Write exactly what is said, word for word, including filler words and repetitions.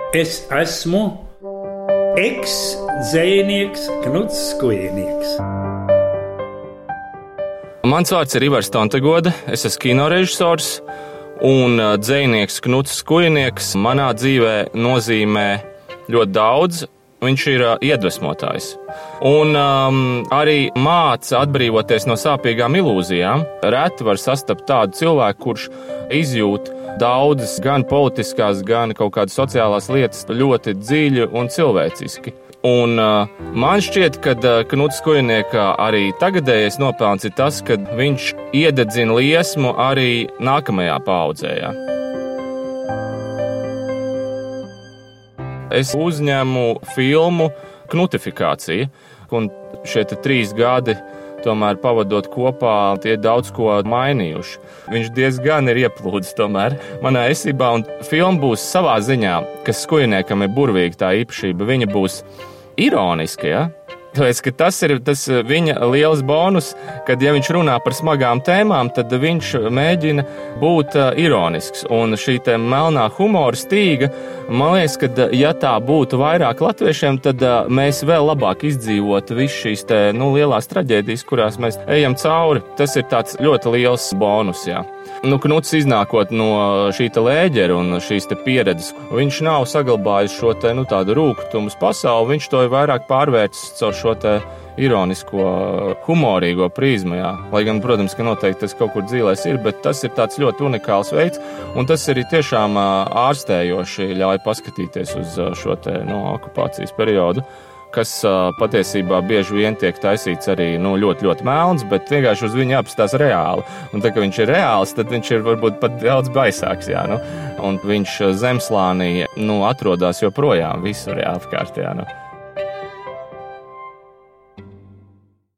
Es esmu eks-dzejnieks Knuts Skujnieks. Mans vārds ir Ivars Tontegoda, es esmu kinorežisors un dzejnieks Knuts Skujnieks manā dzīvē nozīmē ļoti daudz. Viņš ir uh, iedvesmotājs un um, arī māca atbrīvoties no sāpīgām ilūzijām. Reti var sastapt tādu cilvēku, kurš izjūt daudzas gan politiskās, gan kaut kādas sociālās lietas ļoti dziļi un cilvēciski. Un uh, man šķiet, ka uh, Knuts Skujnieka arī tagadējais nopelns ir tas, ka viņš iededzina liesmu arī nākamajā paaudzē. Ja? Es uzņemu filmu Knutifikācija, un šie trīs gadi tomēr pavadot kopā, tie daudz ko mainījuši. Viņš diezgan ir ieplūdis tomēr manā esībā, un filma būs savā ziņā, kas Skujniekam ir burvīga tā īpašība, viņa būs ironiska, ja? Tāpēc, ka tas ir tas viņa liels bonus, kad, ja viņš runā par smagām tēmām, tad viņš mēģina būt ironisks. Un šī te melnā humora stīga, man liekas, ka, ja tā būtu vairāk latviešiem, tad mēs vēl labāk izdzīvotu visu šīs te, nu, lielās traģēdijas, kurās mēs ejam cauri. Tas ir tāds ļoti liels bonus, jā. Nu, Knuts iznākot no šī te lēģera un šīs te pieredzes, viņš nav saglabājis šo te, nu, tādu rūkutumus pasauli, viņš to ir vairāk pārvērts caur šo te ironisko, humorīgo prizmu, jā. Lai gan, protams, ka noteikti tas kaut kur dzīvēs ir, bet tas ir tāds ļoti unikāls veids, un tas arī tiešām ārstējoši ļauj paskatīties uz šo te, nu, okupācijas periodu, kas patiesībā bieži vien tiek taisīts arī, nu, ļoti, ļoti melns, bet vienkārši uz viņu jāapstās reāli. Un tā, ka viņš ir reāls, tad viņš ir varbūt pat daudz baisāks, jā, nu. Un viņš zemslānī, nu, atrodas joprojām visur, jā, apkārt, jā, nu.